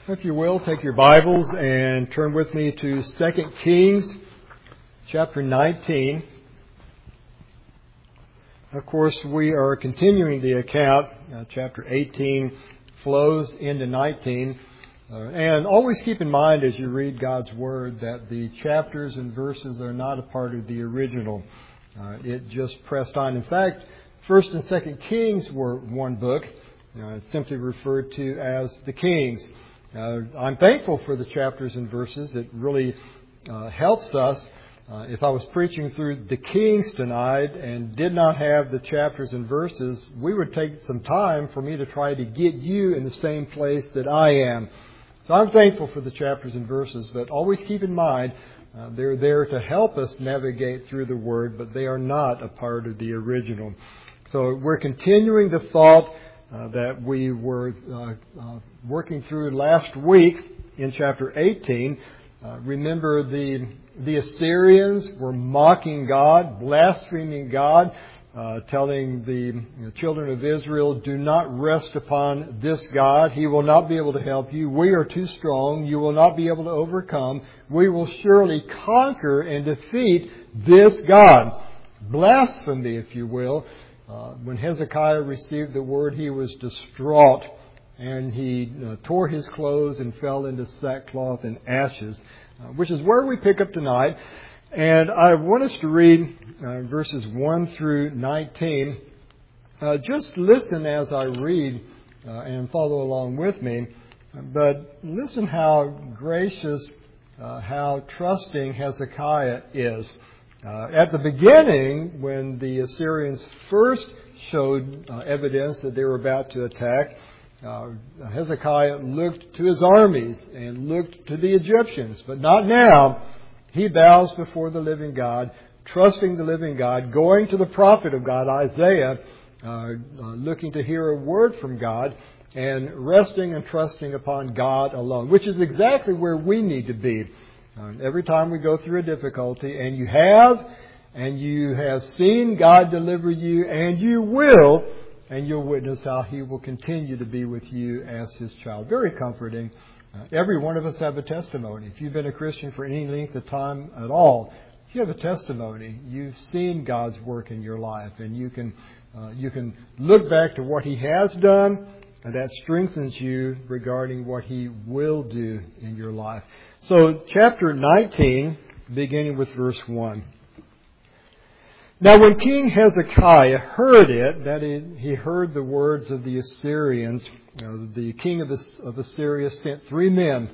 If you will, take your Bibles and turn with me to 2 Kings chapter 19. Of course, we are continuing the account. Chapter 18 flows into 19. And always keep in mind as you read God's Word that the chapters and verses are not a part of the original. It just pressed on. In fact, 1st and 2nd Kings were one book. It's simply referred to as the Kings. I'm thankful for the chapters and verses. It really helps us. If I was preaching through the Kings tonight and did not have the chapters and verses, we would take some time for me to try to get you in the same place that I am. So I'm thankful for the chapters and verses, but always keep in mind they're there to help us navigate through the Word, but they are not a part of the original. So we're continuing the thought that we were working through last week in chapter 18. Remember the Assyrians were mocking God, blaspheming God, telling the children of Israel, do not rest upon this God. He will not be able to help you. We are too strong. You will not be able to overcome. We will surely conquer and defeat this God. Blasphemy, if you will. When Hezekiah received the word, he was distraught, and he tore his clothes and fell into sackcloth and ashes, which is where we pick up tonight. And I want us to read verses 1 through 19. Just listen as I read and follow along with me. But listen how gracious, how trusting Hezekiah is. At the beginning, when the Assyrians first showed evidence that they were about to attack, Hezekiah looked to his armies and looked to the Egyptians. But not now. He bows before the living God, trusting the living God, going to the prophet of God, Isaiah, looking to hear a word from God, and resting and trusting upon God alone, which is exactly where we need to be. Every time we go through a difficulty, and you have seen God deliver you, and you will, and you'll witness how He will continue to be with you as His child. Very comforting. Every one of us have a testimony. If you've been a Christian for any length of time at all, you have a testimony. You've seen God's work in your life, and you can look back to what He has done, and that strengthens you regarding what He will do in your life. So, chapter 19, beginning with verse 1. Now, when King Hezekiah heard it, that he heard the words of the Assyrians, the king of Assyria sent 3 men,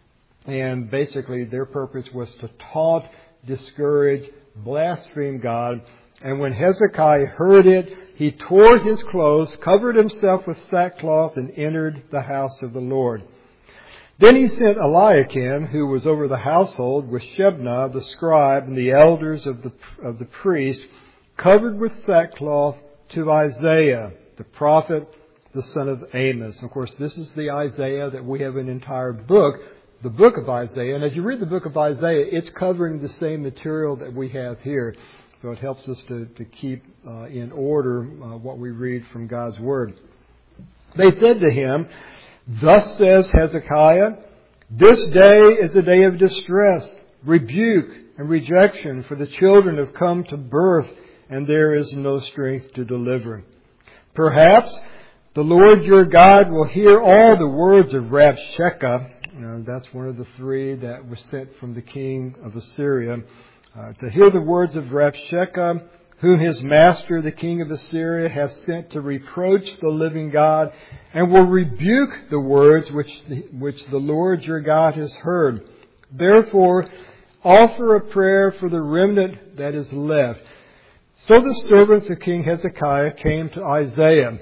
and basically their purpose was to taunt, discourage, blaspheme God. And when Hezekiah heard it, he tore his clothes, covered himself with sackcloth, and entered the house of the Lord. Then he sent Eliakim, who was over the household, with Shebna the scribe and the elders of the priest, covered with sackcloth, to Isaiah, the prophet, the son of Amos. Of course, this is the Isaiah that we have an entire book, the book of Isaiah. And as you read the book of Isaiah, it's covering the same material that we have here. So it helps us to keep in order what we read from God's Word. They said to him, "Thus says Hezekiah, this day is a day of distress, rebuke, and rejection, for the children have come to birth, and there is no strength to deliver. Perhaps the Lord your God will hear all the words of Rabshakeh." That's one of the 3 that was sent from the king of Assyria. To hear the words of Rabshakeh, whom his master, the king of Assyria, has sent to reproach the living God, and will rebuke the words which the Lord your God has heard. Therefore, offer a prayer for the remnant that is left. So the servants of King Hezekiah came to Isaiah.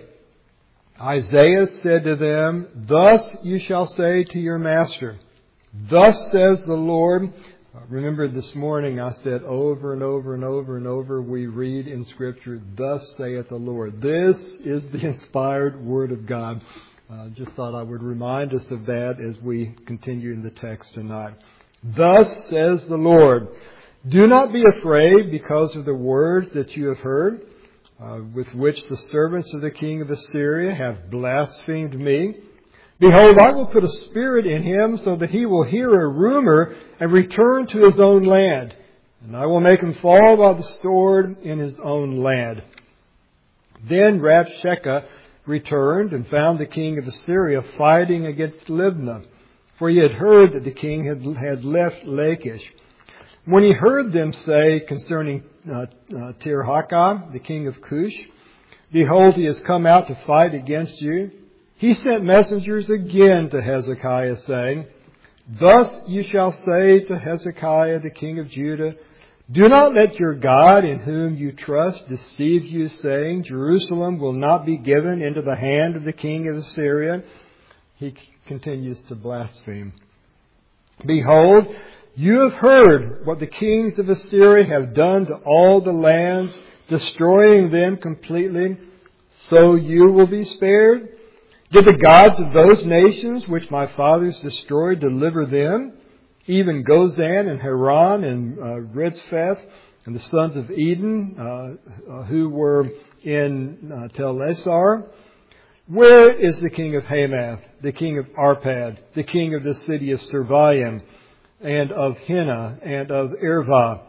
Isaiah said to them, "Thus you shall say to your master, thus says the Lord." Remember this morning I said over and over and over and over we read in Scripture, "Thus saith the Lord." This is the inspired Word of God. Just thought I would remind us of that as we continue in the text tonight. "Thus says the Lord, do not be afraid because of the words that you have heard, with which the servants of the king of Assyria have blasphemed me. Behold, I will put a spirit in him so that he will hear a rumor and return to his own land. And I will make him fall by the sword in his own land. Then Rabshakeh returned and found the king of Assyria fighting against Libnah, for he had heard that the king had left Lachish. When he heard them say concerning Tirhakah, the king of Cush, behold, he has come out to fight against you, he sent messengers again to Hezekiah, saying, Thus you shall say to Hezekiah, the king of Judah, Do not let your God, in whom you trust, deceive you, saying, Jerusalem will not be given into the hand of the king of Assyria. He continues to blaspheme. Behold, you have heard what the kings of Assyria have done to all the lands, destroying them completely. So you will be spared? Did the gods of those nations which my fathers destroyed deliver them? Even Gozan and Haran and Ritzpheth and the sons of Eden who were in Tel-Assar? Where is the king of Hamath, the king of Arpad, the king of the city of Servaim, and of Hena, and of Irvah?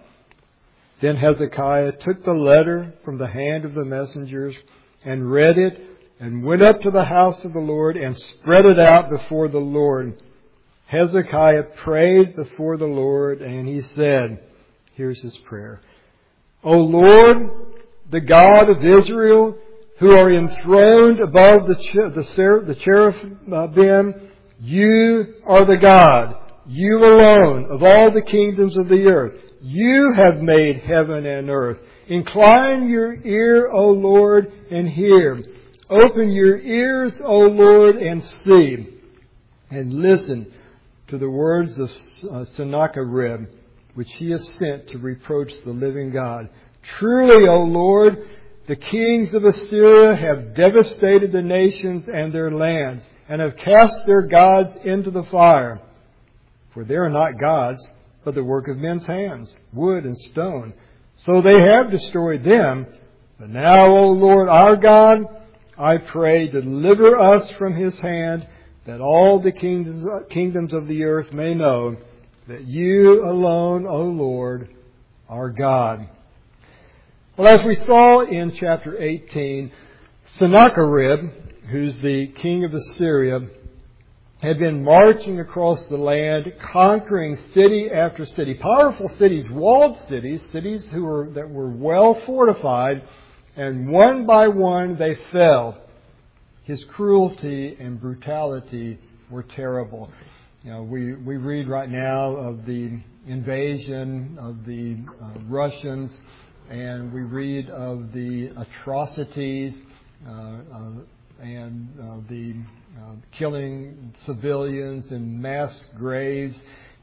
Then Hezekiah took the letter from the hand of the messengers and read it, and went up to the house of the Lord and spread it out before the Lord. Hezekiah prayed before the Lord, and he said, here's his prayer, O Lord, the God of Israel, who are enthroned above the cherubim, you are the God, you alone, of all the kingdoms of the earth. You have made heaven and earth. Incline your ear, O Lord, and hear. Open your ears, O Lord, and see. And listen to the words of Sennacherib, which he has sent to reproach the living God. Truly, O Lord, the kings of Assyria have devastated the nations and their lands, and have cast their gods into the fire. For they are not gods, but the work of men's hands, wood and stone. So they have destroyed them. But now, O Lord our God, I pray, deliver us from his hand, that all the kingdoms of the earth may know that you alone, O Lord, are God. Well, as we saw in chapter 18, Sennacherib, who's the king of Assyria, had been marching across the land, conquering city after city, powerful cities, walled cities, cities that were well fortified, and one by one they fell. His cruelty and brutality were terrible. We read right now of the invasion of the Russians, and we read of the atrocities and the killing civilians in mass graves,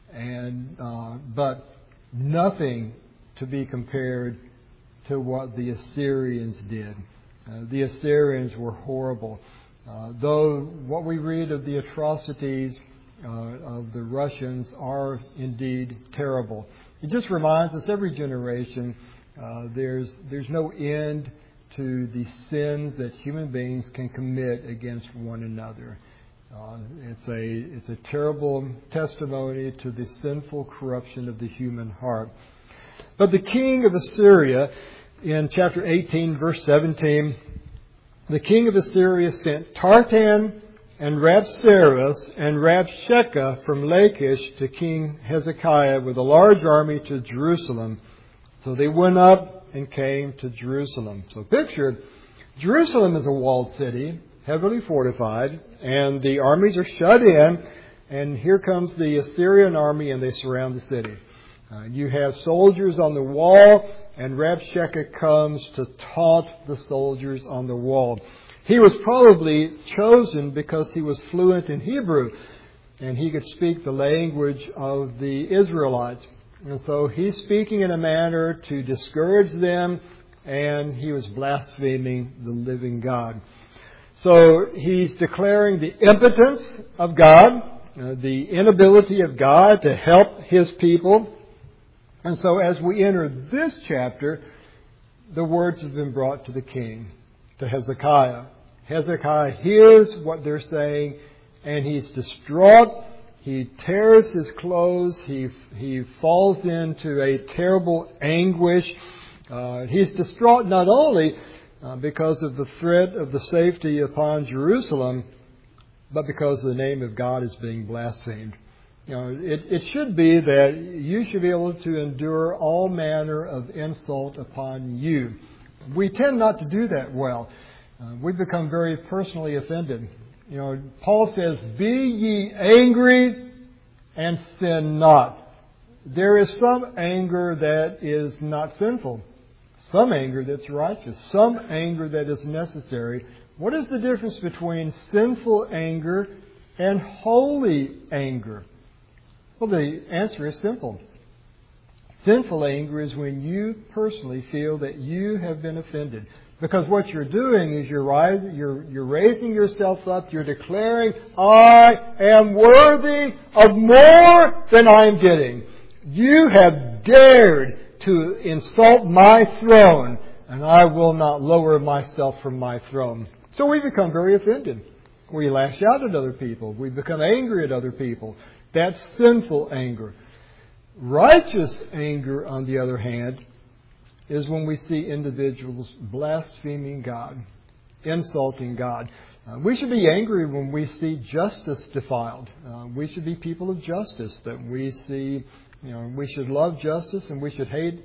but nothing to be compared to what the Assyrians did. The Assyrians were horrible. Though what we read of the atrocities of the Russians are indeed terrible. It just reminds us, every generation, there's no end to the sins that human beings can commit against one another. It's a terrible testimony to the sinful corruption of the human heart. But the king of Assyria, in chapter 18, verse 17, the king of Assyria sent Tartan and Rabsaris and Rabshakeh from Lachish to King Hezekiah with a large army to Jerusalem. So they went up and came to Jerusalem. So picture, Jerusalem is a walled city, heavily fortified, and the armies are shut in, and here comes the Assyrian army, and they surround the city. You have soldiers on the wall, and Rabshakeh comes to taunt the soldiers on the wall. He was probably chosen because he was fluent in Hebrew, and he could speak the language of the Israelites. And so he's speaking in a manner to discourage them, and he was blaspheming the living God. So he's declaring the impotence of God, the inability of God to help his people. And so as we enter this chapter, the words have been brought to the king, to Hezekiah. Hezekiah hears what they're saying, and he's distraught. He tears his clothes. He falls into a terrible anguish. He's distraught not only because of the threat of the safety upon Jerusalem, but because the name of God is being blasphemed. It should be that you should be able to endure all manner of insult upon you. We tend not to do that well. We become very personally offended. Paul says, "Be ye angry and sin not." There is some anger that is not sinful, some anger that's righteous, some anger that is necessary. What is the difference between sinful anger and holy anger? Well, the answer is simple. Sinful anger is when you personally feel that you have been offended. Because what you're doing is you're raising yourself up, you're declaring, "I am worthy of more than I'm getting. You have dared to insult my throne, and I will not lower myself from my throne." So we become very offended. We lash out at other people. We become angry at other people. That's sinful anger. Righteous anger, on the other hand, is when we see individuals blaspheming God, insulting God. We should be angry when we see justice defiled. We should be people of justice, that we see, we should love justice and we should hate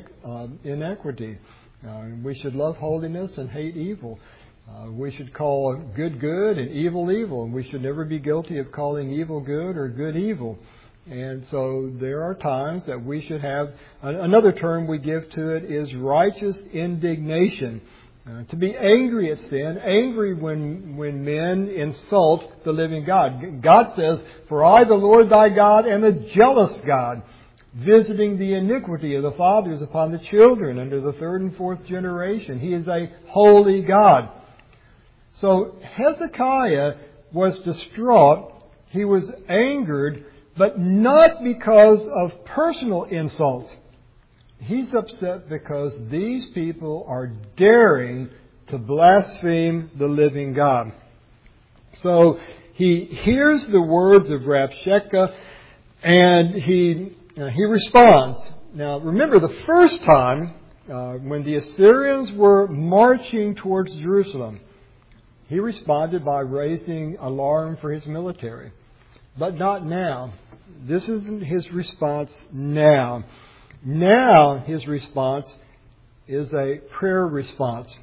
inequity. We should love holiness and hate evil. We should call good good and evil evil, and we should never be guilty of calling evil good or good evil. And so there are times that we should have, another term we give to it is righteous indignation. To be angry at sin, angry when men insult the living God. God says, "For I, the Lord thy God, am a jealous God, visiting the iniquity of the fathers upon the children under the third and fourth generation." He is a holy God. So Hezekiah was distraught. He was angered, but not because of personal insult. He's upset because these people are daring to blaspheme the living God. So he hears the words of Rabshakeh and he responds. Now remember, the first time when the Assyrians were marching towards Jerusalem, he responded by raising alarm for his military. But not now. This isn't his response now. Now his response is a prayer response.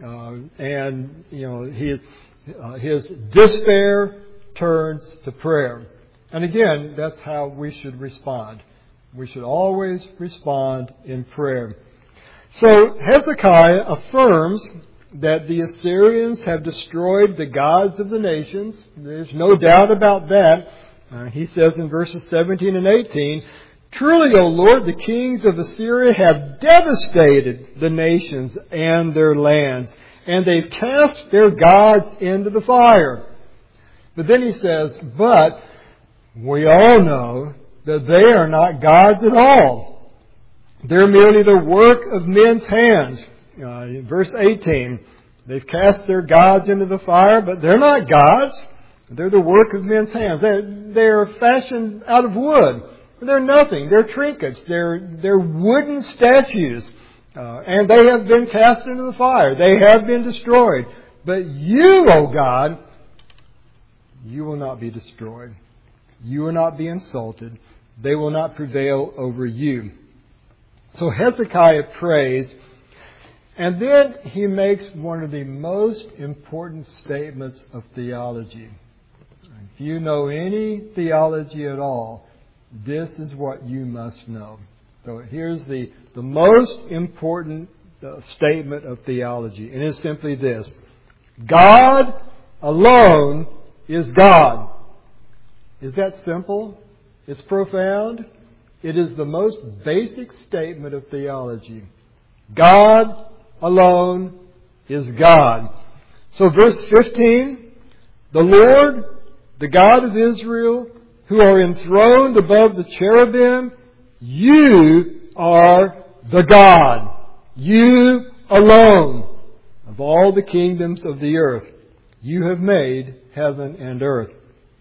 His despair turns to prayer. And again, that's how we should respond. We should always respond in prayer. So Hezekiah affirms that the Assyrians have destroyed the gods of the nations. There's no doubt about that. He says in verses 17 and 18, "Truly, O Lord, the kings of Assyria have devastated the nations and their lands, and they've cast their gods into the fire." But then he says, "But we all know that they are not gods at all. They're merely the work of men's hands." Verse 18, "They've cast their gods into the fire, but they're not gods. They're the work of men's hands. They're fashioned out of wood. They're nothing. They're trinkets. They're wooden statues. And they have been cast into the fire. They have been destroyed. But you, O God, you will not be destroyed. You will not be insulted. They will not prevail over you." So Hezekiah prays, and then he makes one of the most important statements of theology. If you know any theology at all, this is what you must know. So here's the most important statement of theology, and it's simply this: God alone is God. Is that simple? It's profound. It is the most basic statement of theology. God alone is God. So verse 15, "The Lord, the God of Israel, who are enthroned above the cherubim, you are the God. You alone of all the kingdoms of the earth. You have made heaven and earth."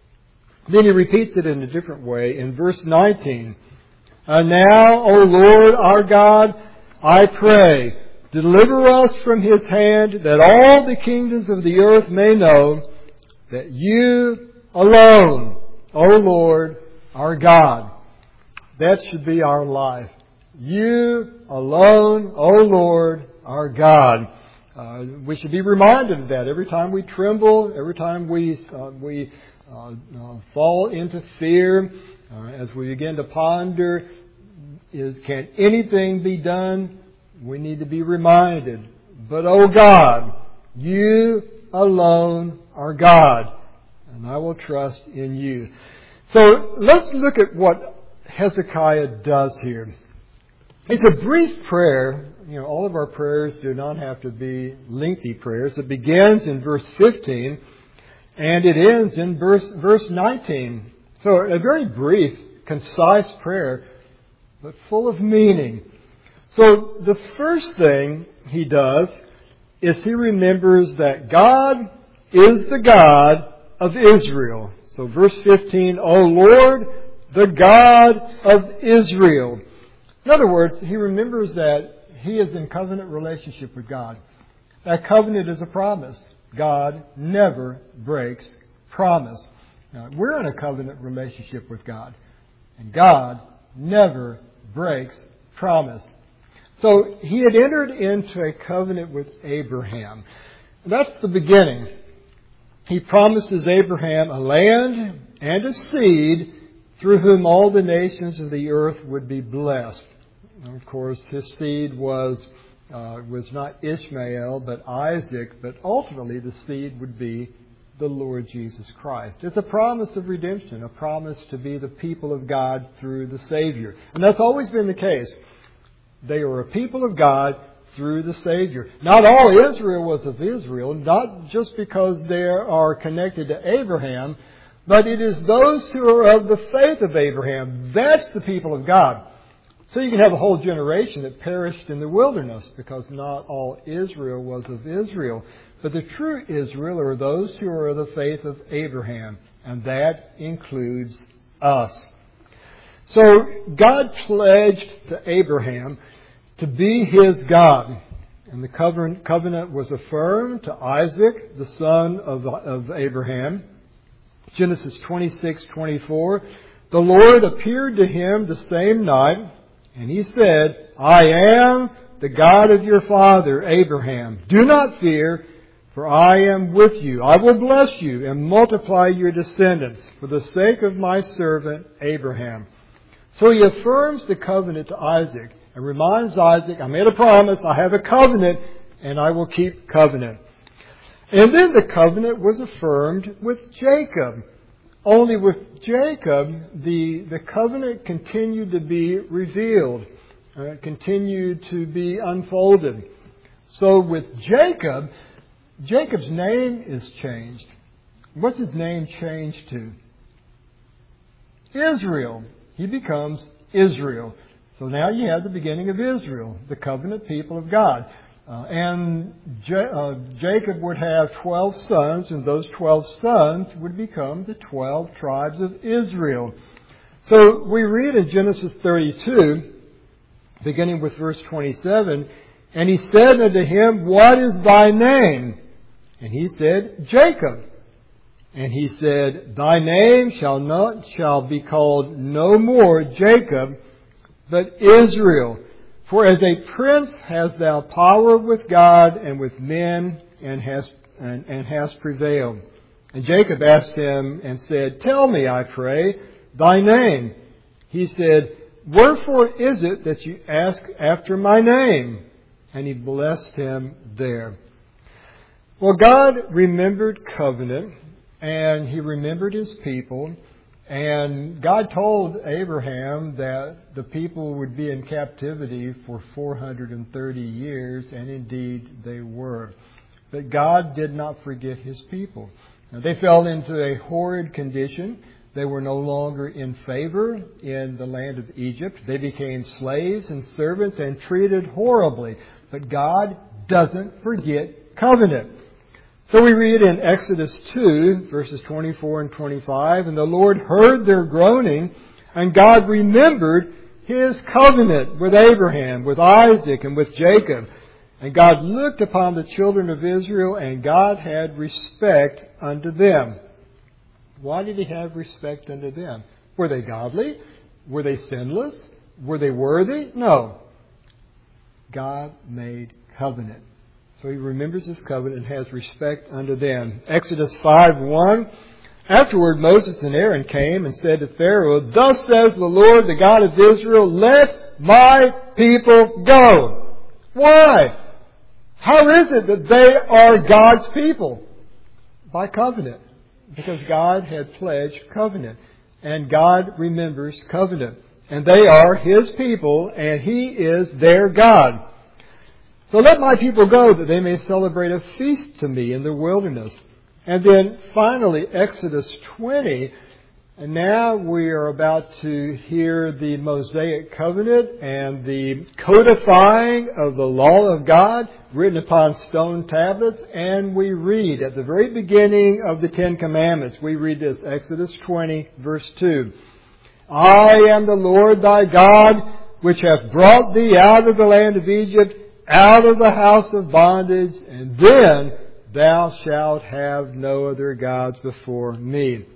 Then he repeats it in a different way in verse 19. And now, O Lord our God, I pray, deliver us from his hand, that all the kingdoms of the earth may know that you alone, O Lord our God. That should be our life. You alone, O Lord our God. We should be reminded of that every time we tremble, every time we fall into fear, as we begin to ponder, can anything be done? We need to be reminded. But, O God, you alone are God, and I will trust in you. So let's look at what Hezekiah does here. It's a brief prayer. All of our prayers do not have to be lengthy prayers. It begins in verse 15 and it ends in verse 19. So a very brief, concise prayer, but full of meaning. So the first thing he does is he remembers that God is the God of Israel. So verse 15, O Lord, the God of Israel. In other words, he remembers that he is in covenant relationship with God. That covenant is a promise. God never breaks promise. Now, we're in a covenant relationship with God, and God never breaks promise. So he had entered into a covenant with Abraham. That's the beginning. He promises Abraham a land and a seed through whom all the nations of the earth would be blessed. And of course, his seed was not Ishmael, but Isaac, but ultimately the seed would be the Lord Jesus Christ. It's a promise of redemption, a promise to be the people of God through the Savior. And that's always been the case. They are a people of God through the Savior. Not all Israel was of Israel, not just because they are connected to Abraham, but it is those who are of the faith of Abraham. That's the people of God. So you can have a whole generation that perished in the wilderness because not all Israel was of Israel. But the true Israel are those who are of the faith of Abraham, and that includes us. So God pledged to Abraham to be his God. And the covenant was affirmed to Isaac, the son of Abraham. Genesis 26:24. The Lord appeared to him the same night, and he said, I am the God of your father Abraham. Do not fear, for I am with you. I will bless you and multiply your descendants for the sake of my servant Abraham. So he affirms the covenant to Isaac and reminds Isaac, I made a promise, I have a covenant, and I will keep covenant. And then the covenant was affirmed with Jacob. Only with Jacob, the covenant continued to be revealed, continued to be unfolded. So with Jacob, Jacob's name is changed. What's his name changed to? Israel. He becomes Israel. So now you have the beginning of Israel, the covenant people of God. And Jacob would have 12 sons, and those 12 sons would become the 12 tribes of Israel. So we read in Genesis 32, beginning with verse 27, and he said unto him, What is thy name? And he said, Jacob. And he said, Thy name shall be called no more Jacob, but Israel. For as a prince hast thou power with God and with men, and hast prevailed. And Jacob asked him and said, Tell me, I pray, thy name. He said, Wherefore is it that you ask after my name? And he blessed him there. Well, God remembered covenant, and he remembered his people. And God told Abraham that the people would be in captivity for 430 years, and indeed they were. But God did not forget his people. Now, they fell into a horrid condition. They were no longer in favor in the land of Egypt. They became slaves and servants and treated horribly. But God doesn't forget covenant. So we read in Exodus 2, verses 24 and 25, and the Lord heard their groaning, and God remembered His covenant with Abraham, with Isaac, and with Jacob. And God looked upon the children of Israel, and God had respect unto them. Why did He have respect unto them? Were they godly? Were they sinless? Were they worthy? No. God made covenant. So He remembers His covenant and has respect unto them. Exodus 5:1. Afterward Moses and Aaron came and said to Pharaoh, Thus says the Lord, the God of Israel, Let my people go. Why? How is it that they are God's people? By covenant. Because God had pledged covenant. And God remembers covenant. And they are His people, and He is their God. So let my people go, that they may celebrate a feast to me in the wilderness. And then finally, Exodus 20. And now we are about to hear the Mosaic covenant and the codifying of the law of God written upon stone tablets. And we read at the very beginning of the Ten Commandments, we read this, Exodus 20, verse 2. I am the Lord thy God, which hath brought thee out of the land of Egypt, out of the house of bondage, and then thou shalt have no other gods before me.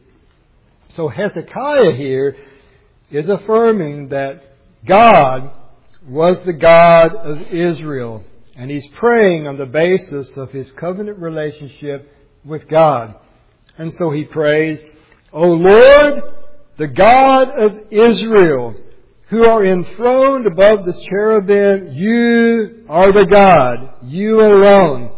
So Hezekiah here is affirming that God was the God of Israel. And he's praying on the basis of his covenant relationship with God. And so he prays, O Lord, the God of Israel, who are enthroned above the cherubim, you are the God, you alone.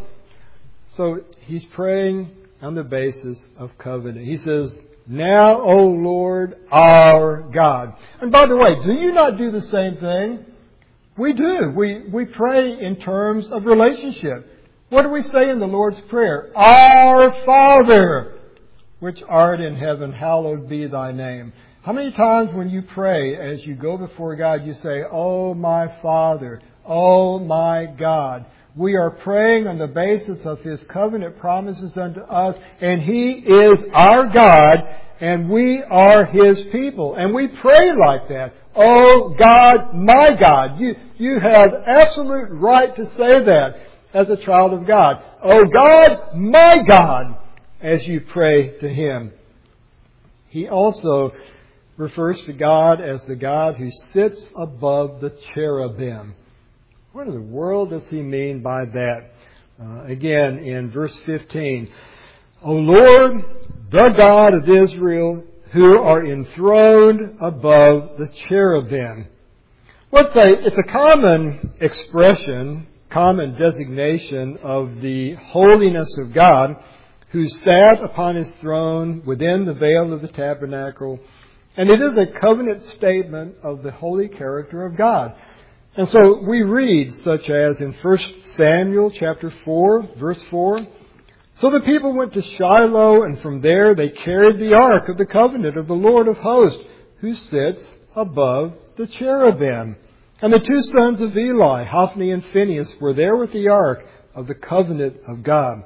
So he's praying on the basis of covenant. He says, Now, O Lord, our God. And by the way, do you not do the same thing? We do. We pray in terms of relationship. What do we say in the Lord's Prayer? Our Father, which art in heaven, hallowed be thy name. How many times when you pray, as you go before God, you say, Oh my Father, oh my God. We are praying on the basis of His covenant promises unto us, and He is our God, and we are His people. And we pray like that. Oh God, my God. You have absolute right to say that as a child of God. Oh God, my God, as you pray to Him. He also refers to God as the God who sits above the cherubim. What in the world does he mean by that? Again, in verse 15, O Lord, the God of Israel, who are enthroned above the cherubim. It's a common expression, common designation of the holiness of God, who sat upon His throne within the veil of the tabernacle. And it is a covenant statement of the holy character of God. And so we read, such as in 1 Samuel chapter 4, verse 4, So the people went to Shiloh, and from there they carried the ark of the covenant of the Lord of hosts, who sits above the cherubim. And the two sons of Eli, Hophni and Phinehas, were there with the ark of the covenant of God.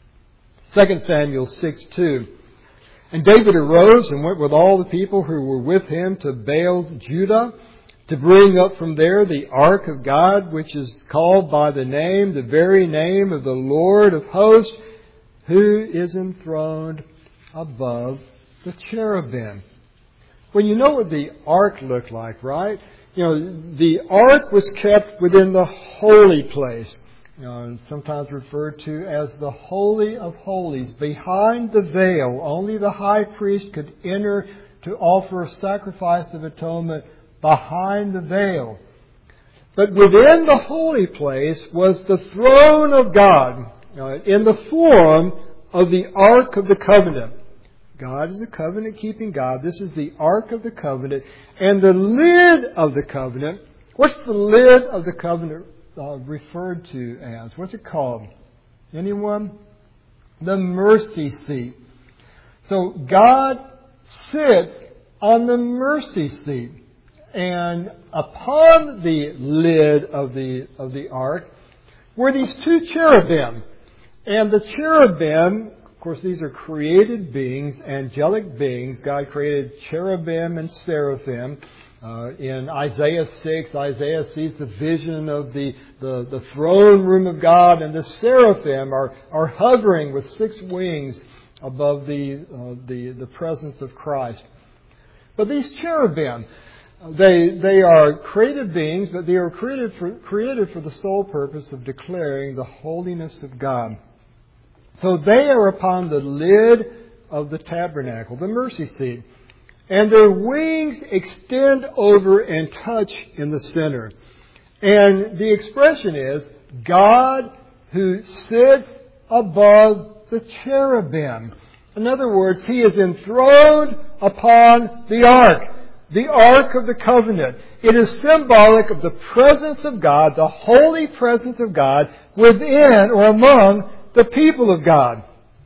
2 Samuel 6:2. And David arose and went with all the people who were with him to Baal Judah, to bring up from there the ark of God, which is called by the very name of the Lord of hosts, who is enthroned above the cherubim. Well, you know what the ark looked like, right? The ark was kept within the holy place. Sometimes referred to as the Holy of Holies. Behind the veil, only the high priest could enter to offer a sacrifice of atonement behind the veil. But within the holy place was the throne of God in the form of the Ark of the Covenant. God is a covenant-keeping God. This is the Ark of the Covenant. And the lid of the covenant, what's the lid of the covenant referred to as? What's it called? Anyone? The mercy seat. So God sits on the mercy seat. And upon the lid of the ark were these two cherubim. And the cherubim, of course, these are created beings, angelic beings. God created cherubim and seraphim. In Isaiah 6, Isaiah sees the vision of the throne room of God, and the seraphim are hovering with 6 wings above the presence of Christ. But these cherubim, they are created beings, but they are created for the sole purpose of declaring the holiness of God. So they are upon the lid of the tabernacle, the mercy seat. And their wings extend over and touch in the center. And the expression is, God who sits above the cherubim. In other words, He is enthroned upon the Ark of the Covenant. It is symbolic of the presence of God, the holy presence of God, within or among the people of God.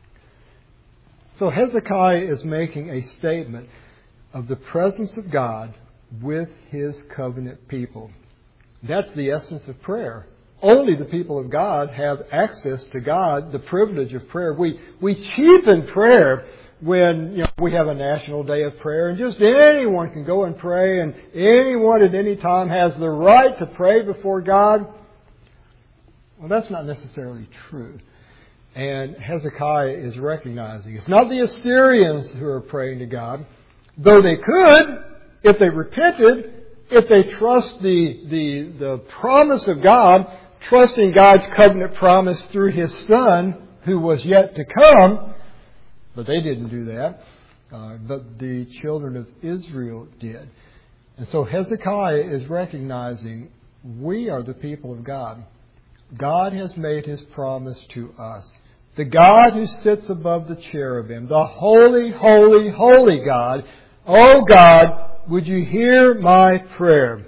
So Hezekiah is making a statement of the presence of God with His covenant people. That's the essence of prayer. Only the people of God have access to God, the privilege of prayer. We cheapen prayer when we have a national day of prayer, and just anyone can go and pray, and anyone at any time has the right to pray before God. Well, that's not necessarily true. And Hezekiah is recognizing it's not the Assyrians who are praying to God, though they could, if they repented, if they trust the promise of God, trusting God's covenant promise through His Son, who was yet to come. But they didn't do that. But the children of Israel did. And so Hezekiah is recognizing we are the people of God. God has made His promise to us. The God who sits above the cherubim, the holy, holy, holy God. Oh God, would you hear my prayer?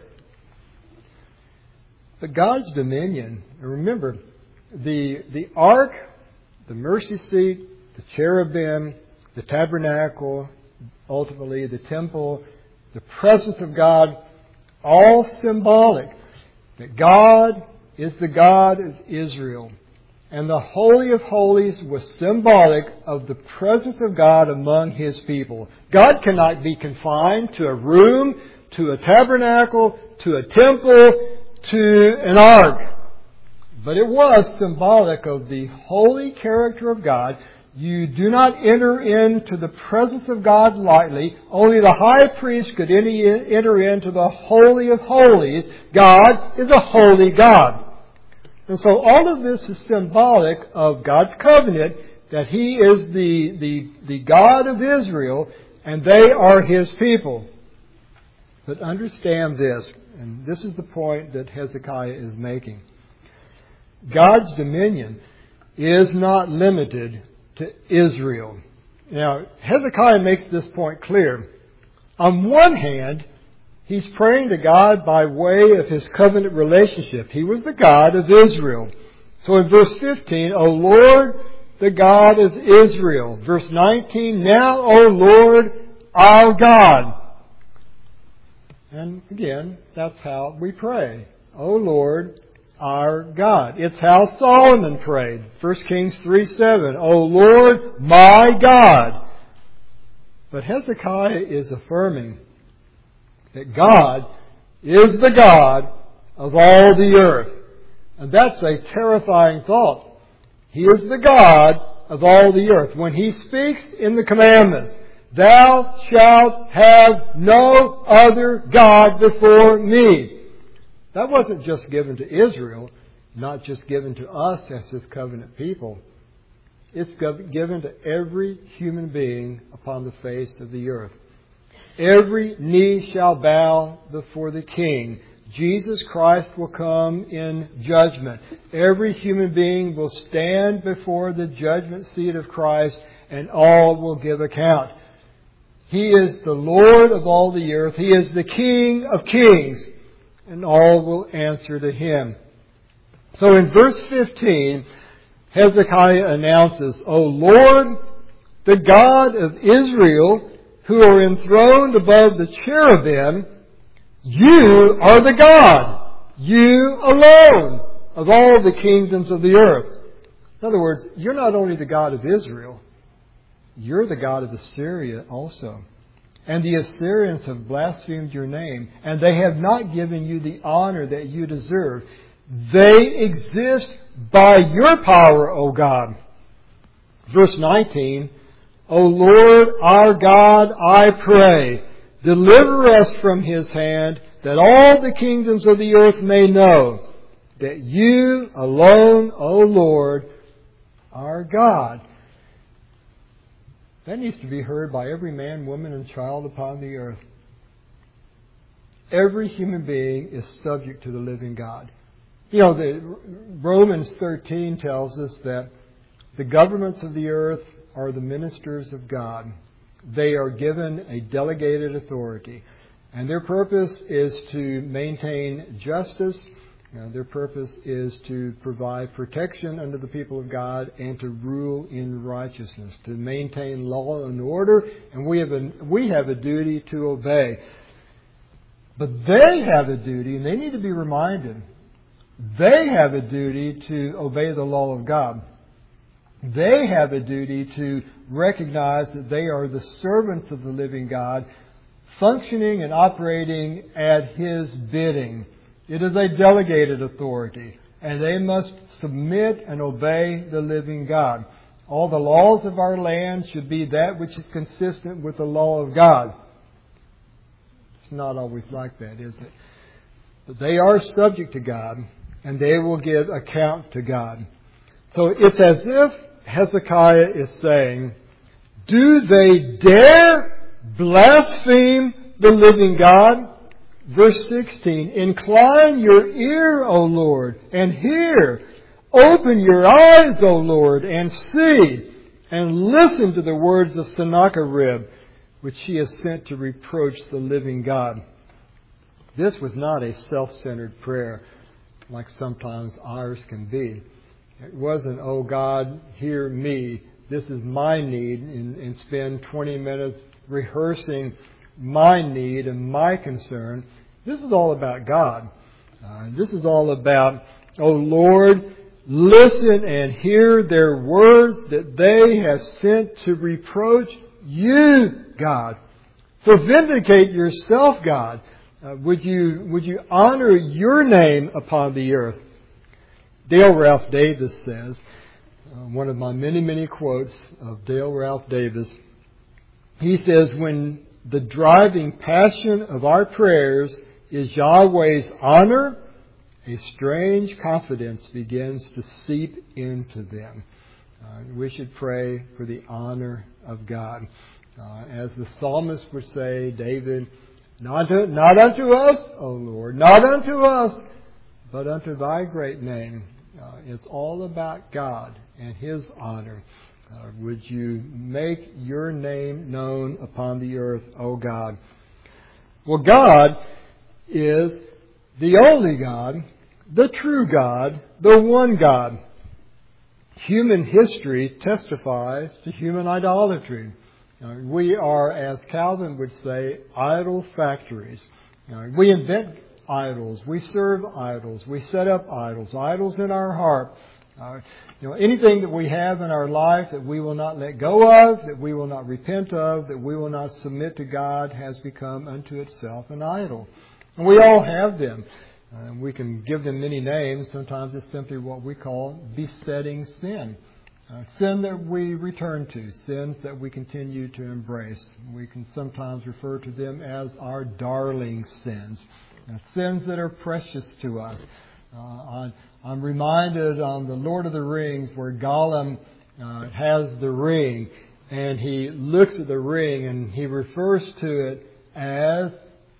But God's dominion, and remember, the ark, the mercy seat, the cherubim, the tabernacle, ultimately the temple, the presence of God, all symbolic that God is the God of Israel. And the Holy of Holies was symbolic of the presence of God among His people. God cannot be confined to a room, to a tabernacle, to a temple, to an ark. But it was symbolic of the holy character of God. You do not enter into the presence of God lightly. Only the high priest could enter into the Holy of Holies. God is a holy God. And so all of this is symbolic of God's covenant, that He is the God of Israel, and they are His people. But understand this, and this is the point that Hezekiah is making. God's dominion is not limited to Israel. Now, Hezekiah makes this point clear. On one hand, he's praying to God by way of His covenant relationship. He was the God of Israel. So in verse 15, O Lord, the God of Israel. Verse 19, now, O Lord, our God. And again, that's how we pray. O Lord, our God. It's how Solomon prayed. 1 Kings 3:7. O Lord, my God. But Hezekiah is affirming that God is the God of all the earth. And that's a terrifying thought. He is the God of all the earth. When He speaks in the commandments, Thou shalt have no other God before me. That wasn't just given to Israel, not just given to us as His covenant people. It's given to every human being upon the face of the earth. Every knee shall bow before the King. Jesus Christ will come in judgment. Every human being will stand before the judgment seat of Christ, and all will give account. He is the Lord of all the earth. He is the King of kings, and all will answer to Him. So in verse 15, Hezekiah announces, O Lord, the God of Israel, who are enthroned above the cherubim, You are the God, You alone, of all the kingdoms of the earth. In other words, you're not only the God of Israel, you're the God of Assyria also. And the Assyrians have blasphemed your name, and they have not given you the honor that you deserve. They exist by your power, O God. Verse 19, O Lord our God, I pray, deliver us from his hand, that all the kingdoms of the earth may know that you alone, O Lord, are God. That needs to be heard by every man, woman, and child upon the earth. Every human being is subject to the living God. You know, Romans 13 tells us that the governments of the earth are the ministers of God. They are given a delegated authority. And their purpose is to maintain justice. Their purpose is to provide protection unto the people of God and to rule in righteousness, to maintain law and order. And we have a duty to obey. But they have a duty, and they need to be reminded, they have a duty to obey the law of God. They have a duty to recognize that they are the servants of the living God, functioning and operating at His bidding. It is a delegated authority, and they must submit and obey the living God. All the laws of our land should be that which is consistent with the law of God. It's not always like that, is it? But they are subject to God, and they will give account to God. So it's as if Hezekiah is saying, do they dare blaspheme the living God? Verse 16, incline your ear, O Lord, and hear. Open your eyes, O Lord, and see, and listen to the words of Sennacherib, which she has sent to reproach the living God. This was not a self-centered prayer like sometimes ours can be. It wasn't, oh God, hear me. This is my need, and spend 20 minutes rehearsing my need and my concern. This is all about God. This is all about, oh Lord, listen and hear their words that they have sent to reproach you, God. So vindicate yourself, God. Would you honor your name upon the earth? Dale Ralph Davis says, one of my many, many quotes of Dale Ralph Davis, he says, when the driving passion of our prayers is Yahweh's honor, a strange confidence begins to seep into them. We should pray for the honor of God. As the psalmist would say, David, not unto us, O Lord, not unto us, but unto thy great name. It's all about God and His honor. Would you make your name known upon the earth, O God? Well, God is the only God, the true God, the one God. Human history testifies to human idolatry. We are, as Calvin would say, idol factories. We invent idols. We serve idols. We set up idols. Idols in our heart. Anything that we have in our life that we will not let go of, that we will not repent of, that we will not submit to God has become unto itself an idol. And we all have them. We can give them many names. Sometimes it's simply what we call besetting sin. Sin that we return to, sins that we continue to embrace. We can sometimes refer to them as our darling sins. Sins that are precious to us. I'm reminded on the Lord of the Rings where Gollum has the ring, and he looks at the ring and he refers to it as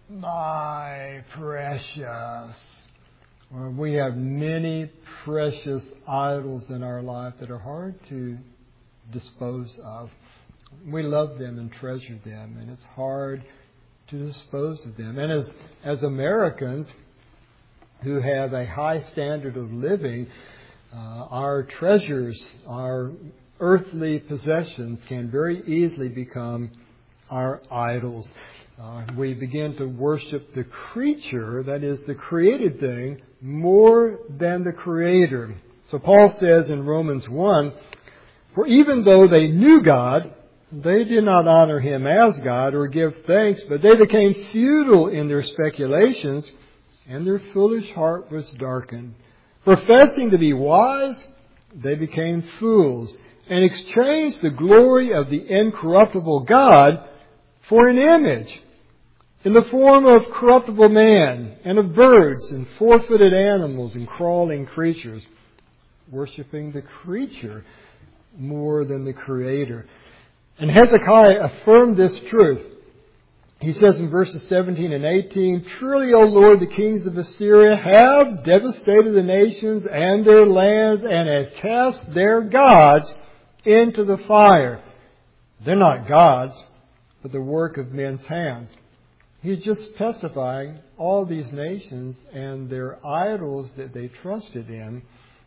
my precious. We have many precious idols in our life that are hard to dispose of. We love them and treasure them, and it's hard to dispose of them. And as Americans who have a high standard of living, our treasures, our earthly possessions can very easily become our idols. We begin to worship the creature, that is the created thing, more than the Creator. So Paul says in Romans 1, "For even though they knew God, they did not honor Him as God or give thanks, but they became futile in their speculations, and their foolish heart was darkened. Professing to be wise, they became fools, and exchanged the glory of the incorruptible God for an image in the form of corruptible man, and of birds, and four-footed animals, and crawling creatures," worshiping the creature more than the Creator. And Hezekiah affirmed this truth. He says in verses 17 and 18, "Truly, O Lord, the kings of Assyria have devastated the nations and their lands, and have cast their gods into the fire." They're not gods, but the work of men's hands. He's just testifying all these nations and their idols that they trusted in,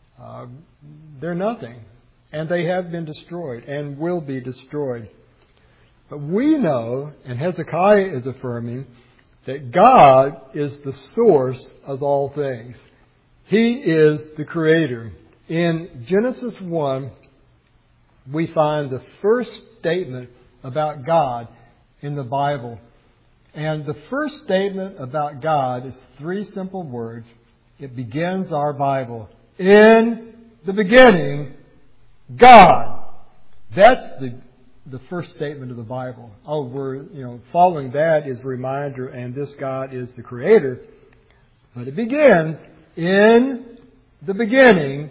they're nothing. And they have been destroyed and will be destroyed. But we know, and Hezekiah is affirming, that God is the source of all things. He is the Creator. In Genesis 1, we find the first statement about God in the Bible. And the first statement about God is three simple words. It begins our Bible. In the beginning, God. That's the first statement of the Bible. Following that is a reminder, and this God is the Creator. But it begins, in the beginning,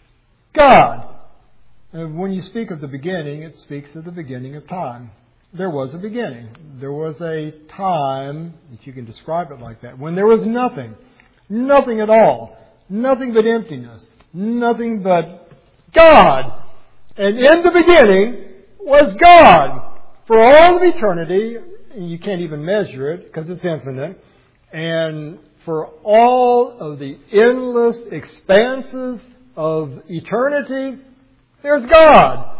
God. And when you speak of the beginning, it speaks of the beginning of time. There was a beginning. There was a time, if you can describe it like that, when there was nothing. Nothing at all. Nothing but emptiness. Nothing but God. And in the beginning was God. For all of eternity, you can't even measure it because it's infinite. And for all of the endless expanses of eternity, there's God.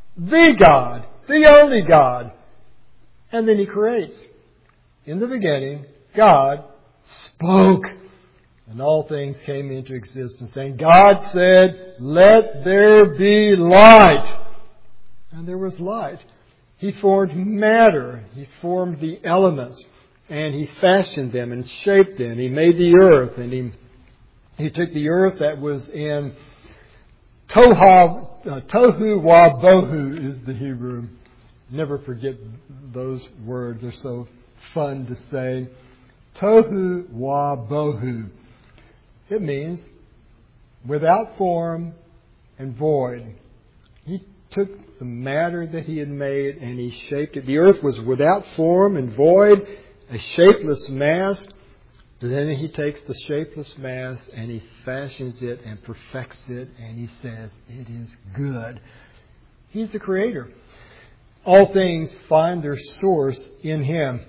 The only God. And then He creates. In the beginning, God spoke, and all things came into existence. And God said, "Let there be light." And there was light. He formed matter. He formed the elements. And He fashioned them and shaped them. He made the earth. And He took the earth that was in tohu wa bohu is the Hebrew. Never forget those words. They're so fun to say. Tohu wa bohu. It means without form and void. He took the matter that He had made and He shaped it. The earth was without form and void, a shapeless mass. Then He takes the shapeless mass and He fashions it and perfects it, and He says, "It is good." He's the Creator. All things find their source in Him.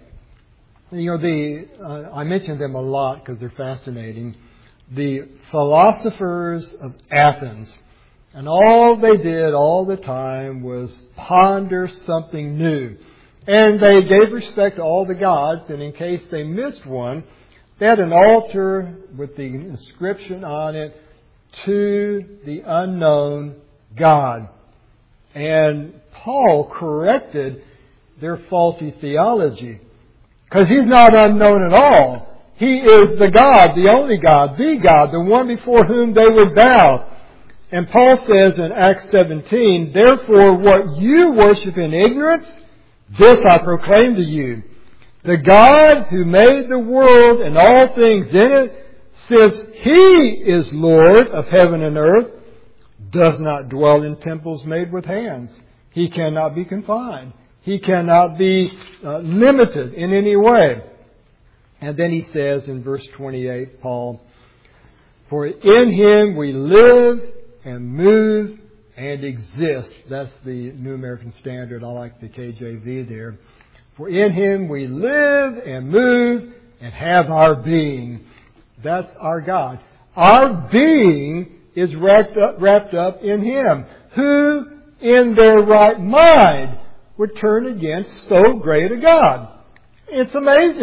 I mention them a lot because they're fascinating. The philosophers of Athens. And all they did all the time was ponder something new. And they gave respect to all the gods, and in case they missed one, they had an altar with the inscription on it, "To the unknown God." And Paul corrected their faulty theology. Because He's not unknown at all. He is the God, the only God, the one before whom they would bow. And Paul says in Acts 17, "Therefore what you worship in ignorance, this I proclaim to you. The God who made the world and all things in it, says He is Lord of heaven and earth, does not dwell in temples made with hands. He cannot be confined. He cannot be limited in any way." And then he says in verse 28, Paul, "For in Him we live and move and exist." That's the New American Standard. I like the KJV there. "For in Him we live and move and have our being." That's our God. Our being is wrapped up in Him. Who in their right mind would turn against so great a God? It's amazing.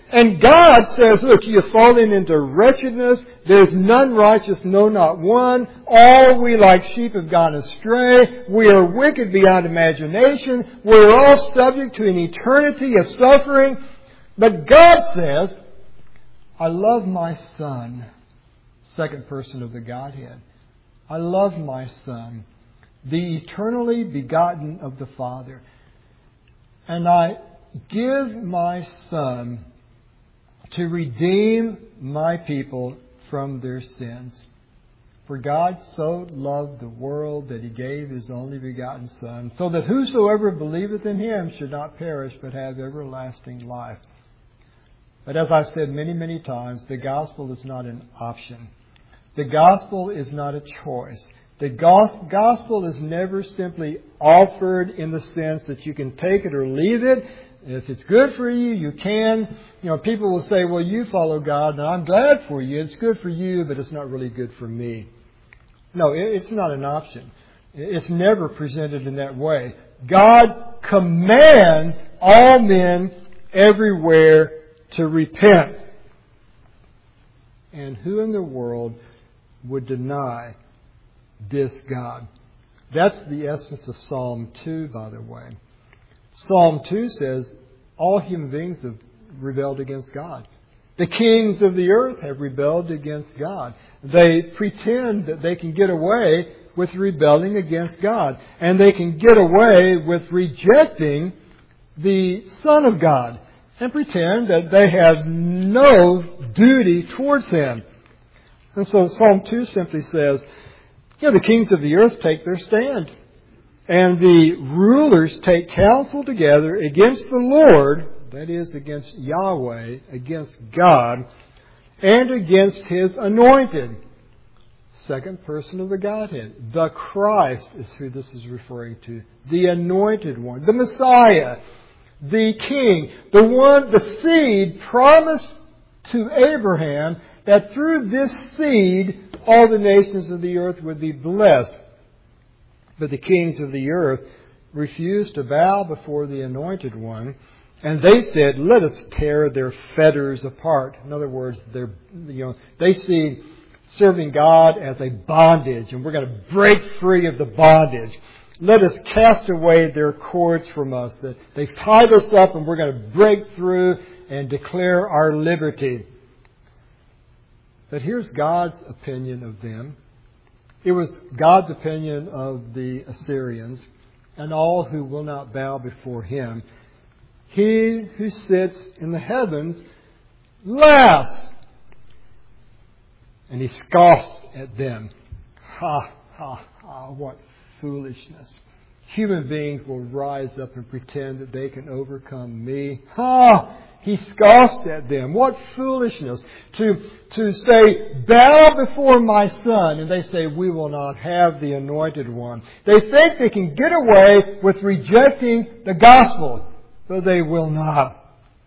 And God says, look, you have fallen into wretchedness. There's none righteous, no, not one. All we like sheep have gone astray. We are wicked beyond imagination. We're all subject to an eternity of suffering. But God says, I love my Son, second person of the Godhead. I love my Son, the eternally begotten of the Father. And I give my Son to redeem my people from their sins. For God so loved the world that He gave His only begotten Son, so that whosoever believeth in Him should not perish but have everlasting life. But as I've said many, many times, the gospel is not an option. The gospel is not a choice. The gospel is never simply offered in the sense that you can take it or leave it. If it's good for you, you can. People will say, well, you follow God, and I'm glad for you. It's good for you, but it's not really good for me. No, it's not an option. It's never presented in that way. God commands all men everywhere to repent. And who in the world would deny this God? That's the essence of Psalm 2, by the way. Psalm 2 says, all human beings have rebelled against God. The kings of the earth have rebelled against God. They pretend that they can get away with rebelling against God. And they can get away with rejecting the Son of God and pretend that they have no duty towards Him. And so Psalm 2 simply says, the kings of the earth take their stand. And the rulers take counsel together against the Lord, that is, against Yahweh, against God, and against His anointed. Second person of the Godhead. The Christ is who this is referring to. The anointed one. The Messiah. The King. The seed promised to Abraham that through this seed all the nations of the earth would be blessed. But the kings of the earth refused to bow before the Anointed One. And they said, let us tear their fetters apart. In other words, they see serving God as a bondage. And we're going to break free of the bondage. Let us cast away their cords from us. They've tied us up and we're going to break through and declare our liberty. But here's God's opinion of them. It was God's opinion of the Assyrians and all who will not bow before Him. He who sits in the heavens laughs. And He scoffs at them. Ha, ha, ha, what foolishness. Human beings will rise up and pretend that they can overcome me. Ha! He scoffs at them. What foolishness to say, bow before my Son. And they say, we will not have the Anointed One. They think they can get away with rejecting the gospel, but they will not.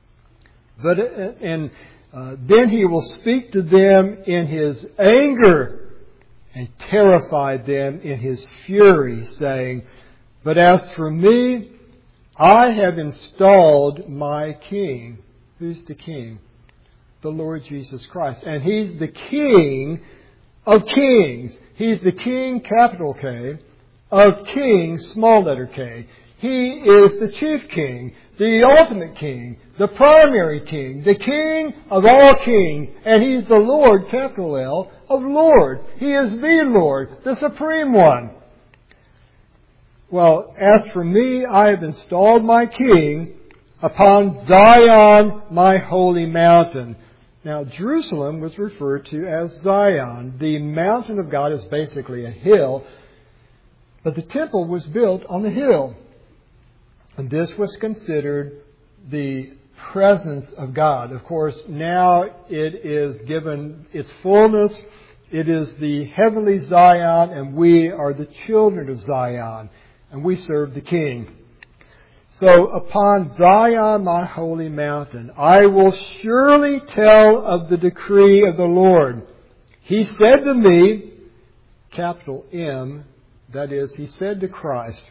Then He will speak to them in His anger and terrify them in His fury, saying, but as for me, I have installed my King. Who's the King? The Lord Jesus Christ. And He's the King of kings. He's the King, capital K, of kings, small letter K. He is the chief king, the ultimate king, the primary king, the King of all kings. And He's the Lord, capital L, of lords. He is the Lord, the supreme one. Well, as for me, I have installed my King upon Zion, my holy mountain. Now, Jerusalem was referred to as Zion. The mountain of God is basically a hill, but the temple was built on the hill. And this was considered the presence of God. Of course, now it is given its fullness. It is the heavenly Zion, and we are the children of Zion. And we serve the King. So upon Zion, my holy mountain, I will surely tell of the decree of the Lord. He said to me, capital M, that is, He said to Christ,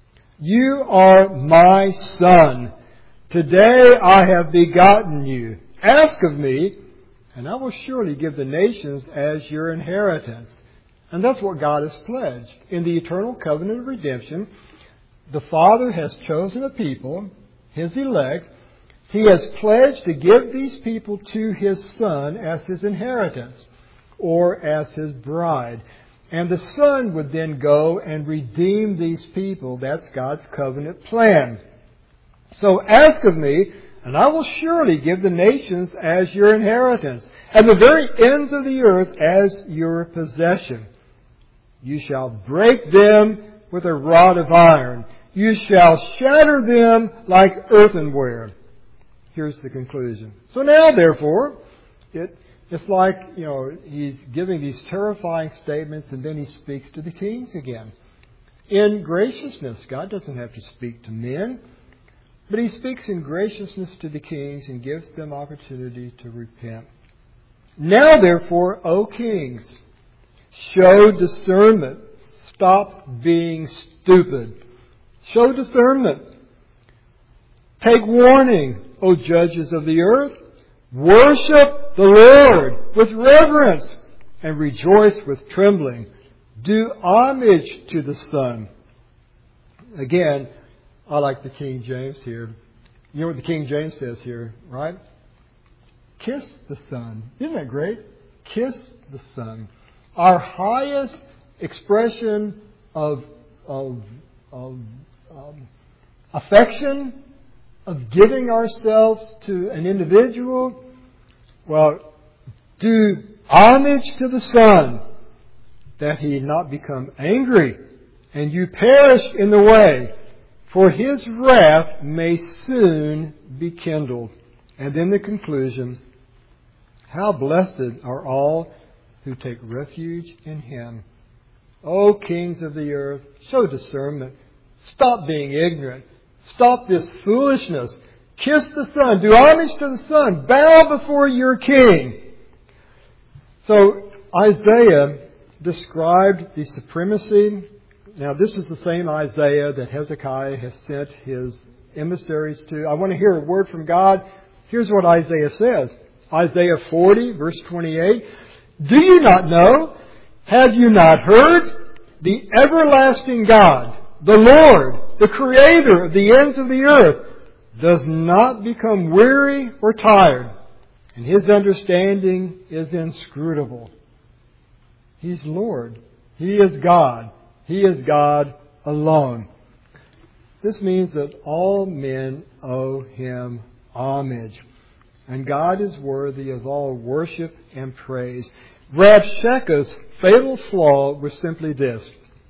you are my Son. Today I have begotten you. Ask of me, and I will surely give the nations as your inheritance. And that's what God has pledged. In the eternal covenant of redemption, the Father has chosen a people, His elect. He has pledged to give these people to His Son as His inheritance, or as His bride. And the Son would then go and redeem these people. That's God's covenant plan. So ask of me, and I will surely give the nations as your inheritance, and the very ends of the earth as your possession. You shall break them with a rod of iron. You shall shatter them like earthenware. Here's the conclusion. So now, therefore, it's like, he's giving these terrifying statements, and then he speaks to the kings again. In graciousness, God doesn't have to speak to men, but He speaks in graciousness to the kings and gives them opportunity to repent. Now, therefore, O kings, show discernment. Stop being stupid. Show discernment. Take warning, O judges of the earth. Worship the Lord with reverence and rejoice with trembling. Do homage to the Son. Again, I like the King James here. You know what the King James says here, right? Kiss the Son. Isn't that great? Kiss the Son. Our highest expression of affection, of giving ourselves to an individual, well, do homage to the Son, that He not become angry and you perish in the way, for His wrath may soon be kindled. And then the conclusion, how blessed are all who take refuge in Him. O kings of the earth, show discernment. Stop being ignorant. Stop this foolishness. Kiss the Son. Do homage to the Son. Bow before your King. So Isaiah described the supremacy. Now this is the same Isaiah that Hezekiah has sent his emissaries to. I want to hear a word from God. Here's what Isaiah says. Isaiah 40, verse 28. Do you not know? Have you not heard? The everlasting God, the Lord, the Creator of the ends of the earth, does not become weary or tired, and His understanding is inscrutable. He's Lord. He is God. He is God alone. This means that all men owe Him homage. And God is worthy of all worship and praise. Rabshakeh's fatal flaw was simply this.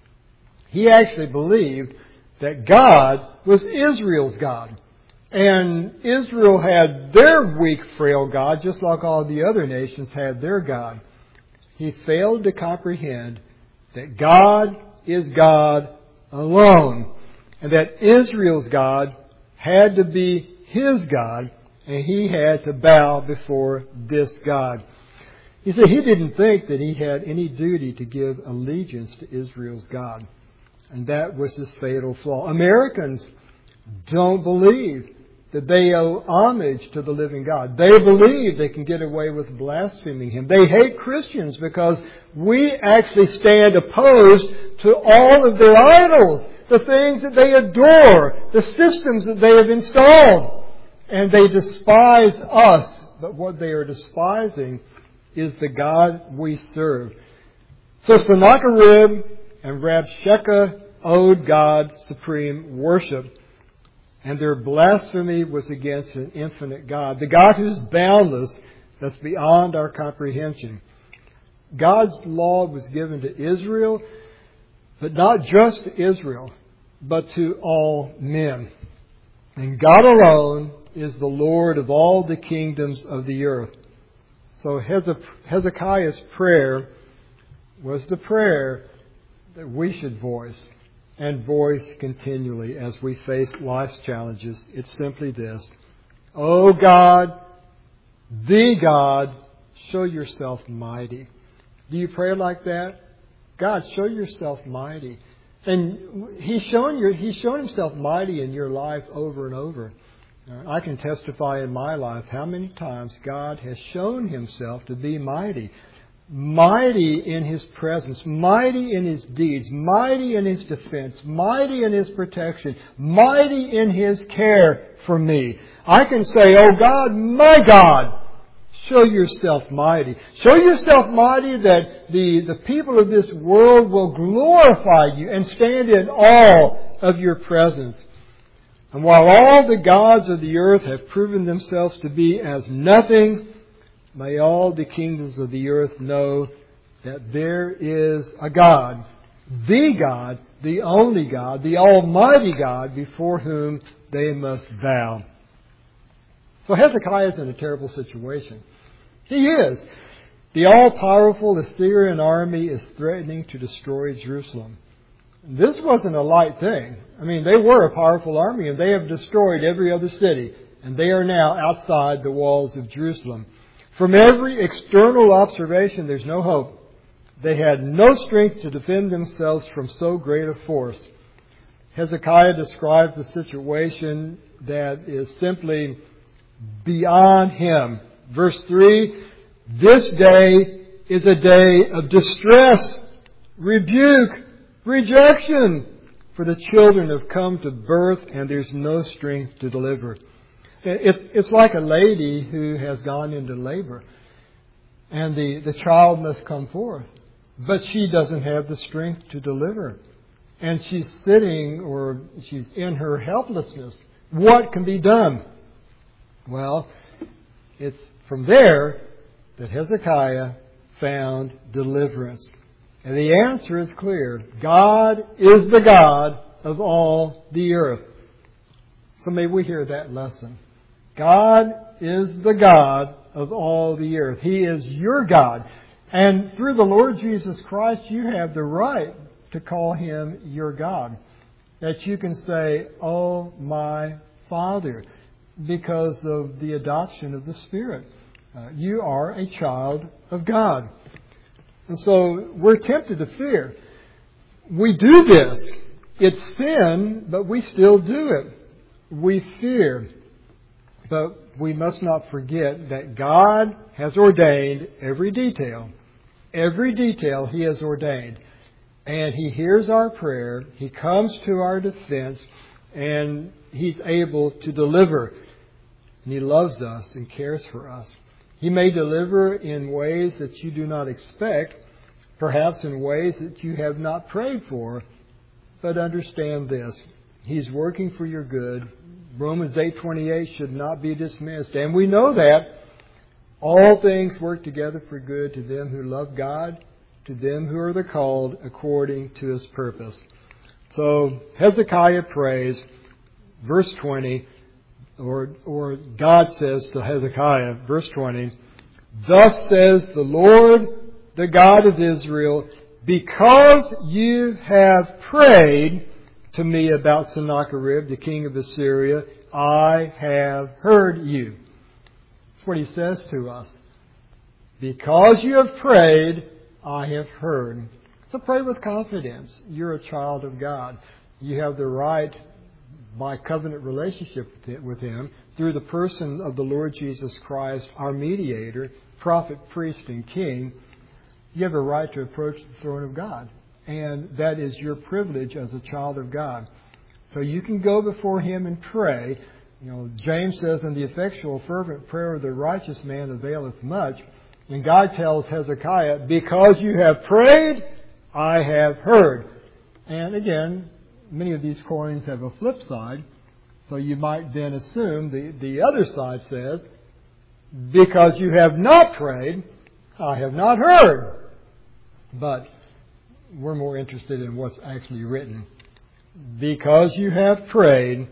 He actually believed that God was Israel's God. And Israel had their weak, frail God, just like all the other nations had their God. He failed to comprehend that God is God alone, and that Israel's God had to be His God, and he had to bow before this God. You see, he didn't think that he had any duty to give allegiance to Israel's God. And that was his fatal flaw. Americans don't believe that they owe homage to the living God. They believe they can get away with blaspheming Him. They hate Christians because we actually stand opposed to all of their idols, the things that they adore, the systems that they have installed. And they despise us. But what they are despising is the God we serve. So Sennacherib and Rabshakeh owed God supreme worship. And their blasphemy was against an infinite God. The God who's boundless, that's beyond our comprehension. God's law was given to Israel, but not just to Israel, but to all men. And God alone is the Lord of all the kingdoms of the earth. So Hezekiah's prayer was the prayer that we should voice, and voice continually as we face life's challenges. It's simply this. O God, the God, show yourself mighty. Do you pray like that? God, show yourself mighty. And He's shown Himself mighty in your life over and over. I can testify in my life how many times God has shown Himself to be mighty. Mighty in His presence, mighty in His deeds, mighty in His defense, mighty in His protection, mighty in His care for me. I can say, "Oh God, my God, show yourself mighty. Show yourself mighty that the people of this world will glorify you and stand in awe of your presence." And while all the gods of the earth have proven themselves to be as nothing, may all the kingdoms of the earth know that there is a God, the only God, the Almighty God, before whom they must bow. So Hezekiah is in a terrible situation. He is. The all-powerful Assyrian army is threatening to destroy Jerusalem. This wasn't a light thing. I mean, they were a powerful army, and they have destroyed every other city, and they are now outside the walls of Jerusalem. From every external observation, there's no hope. They had no strength to defend themselves from so great a force. Hezekiah describes the situation that is simply beyond him. Verse 3, "This day is a day of distress, rebuke, rejection, for the children have come to birth and there's no strength to deliver." It's like a lady who has gone into labor and the child must come forth, but she doesn't have the strength to deliver. And she's sitting, or she's in her helplessness. What can be done? Well, it's from there that Hezekiah found deliverance. And the answer is clear. God is the God of all the earth. So may we hear that lesson. God is the God of all the earth. He is your God. And through the Lord Jesus Christ, you have the right to call Him your God. That you can say, "Oh, my Father," because of the adoption of the Spirit. You are a child of God. And so we're tempted to fear. We do this. It's sin, but we still do it. We fear. But we must not forget that God has ordained every detail. Every detail He has ordained. And He hears our prayer. He comes to our defense. And He's able to deliver. And He loves us and cares for us. He may deliver in ways that you do not expect. Perhaps in ways that you have not prayed for. But understand this. He's working for your good. Romans 8:28 should not be dismissed. And we know that all things work together for good to them who love God, to them who are the called according to His purpose. So Hezekiah prays, verse 20, or God says to Hezekiah, verse 20, "Thus says the Lord, the God of Israel, because you have prayed to me about Sennacherib, the king of Assyria, I have heard you." That's what He says to us. Because you have prayed, I have heard. So pray with confidence. You're a child of God. You have the right, by covenant relationship with Him, through the person of the Lord Jesus Christ, our mediator, prophet, priest, and king, you have a right to approach the throne of God. And that is your privilege as a child of God. So you can go before Him and pray. James says, "In the effectual fervent prayer of the righteous man availeth much." And God tells Hezekiah, "Because you have prayed, I have heard." And again, many of these coins have a flip side. So you might then assume the other side says, "Because you have not prayed, I have not heard." But we're more interested in what's actually written. "Because you have prayed,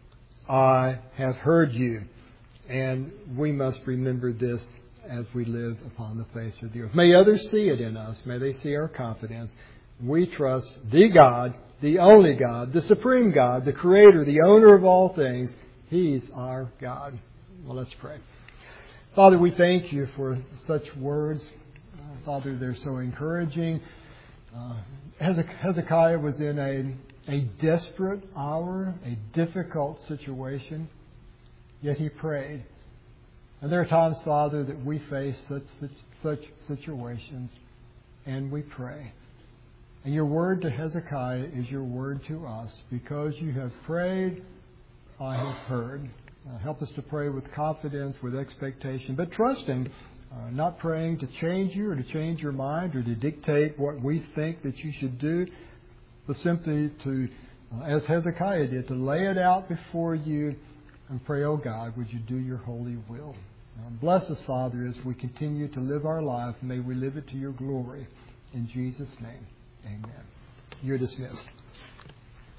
I have heard you." And we must remember this as we live upon the face of the earth. May others see it in us. May they see our confidence. We trust the God, the only God, the supreme God, the Creator, the owner of all things. He's our God. Well, let's pray. Father, we thank You for such words. Father, they're so encouraging. Hezekiah was in a desperate hour, a difficult situation. yet he prayed. And there are times, Father, that we face such situations, and we pray. And your word to Hezekiah is your word to us. Because you have prayed, I have heard. Help us to pray with confidence, with expectation, but trusting, not praying to change you or to change your mind or to dictate what we think that you should do, but simply to, as Hezekiah did, to lay it out before you and pray, oh God, would you do your holy will? Bless us, Father, as we continue to live our life. May we live it to your glory. In Jesus' name, amen. You're dismissed.